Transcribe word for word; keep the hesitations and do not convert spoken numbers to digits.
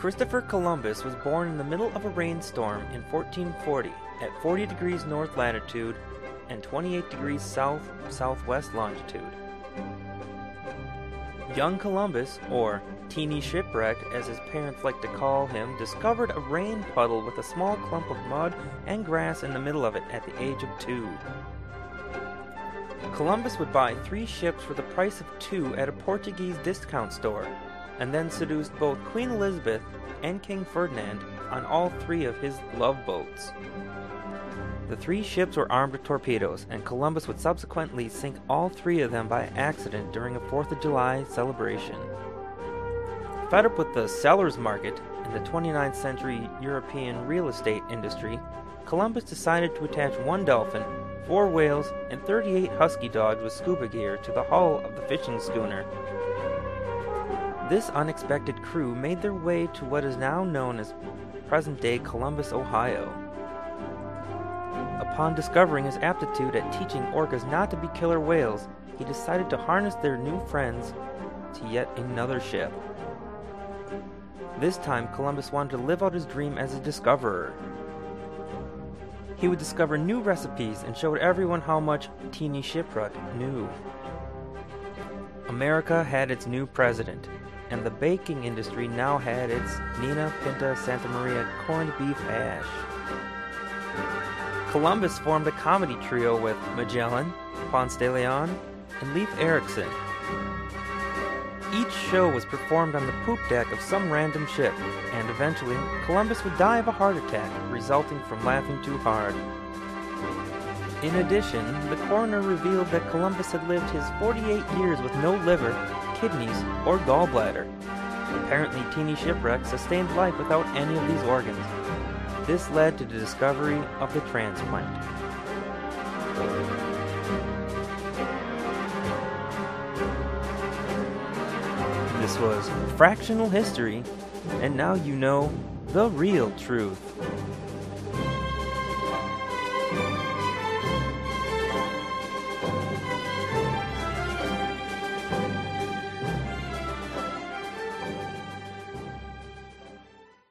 Christopher Columbus was born in the middle of a rainstorm in fourteen forty at forty degrees north latitude and twenty-eight degrees south southwest longitude. Young Columbus, or Teeny Shipwreck as his parents like to call him, discovered a rain puddle with a small clump of mud and grass in the middle of it at the age of two. Columbus would buy three ships for the price of two at a Portuguese discount store, and then seduced both Queen Elizabeth and King Ferdinand on all three of his love boats. The three ships were armed with torpedoes, and Columbus would subsequently sink all three of them by accident during a fourth of July celebration. Fed up with the seller's market in the twenty-ninth century European real estate industry, Columbus decided to attach one dolphin, four whales, and thirty-eight husky dogs with scuba gear to the hull of the fishing schooner. This unexpected crew made their way to what is now known as present-day Columbus, Ohio. Upon discovering his aptitude at teaching orcas not to be killer whales, he decided to harness their new friends to yet another ship. This time, Columbus wanted to live out his dream as a discoverer. He would discover new recipes and showed everyone how much Teeny Shipwreck knew. America had its new president, and the baking industry now had its Nina Pinta Santa Maria corned beef hash. Columbus formed a comedy trio with Magellan, Ponce de Leon, and Leif Erikson. Each show was performed on the poop deck of some random ship, and eventually Columbus would die of a heart attack resulting from laughing too hard. In addition, the coroner revealed that Columbus had lived his forty-eight years with no liver, kidneys, or gallbladder. Apparently, Teeny Shipwreck sustained life without any of these organs. This led to the discovery of the transplant. This was Fractional History, and now you know the real truth.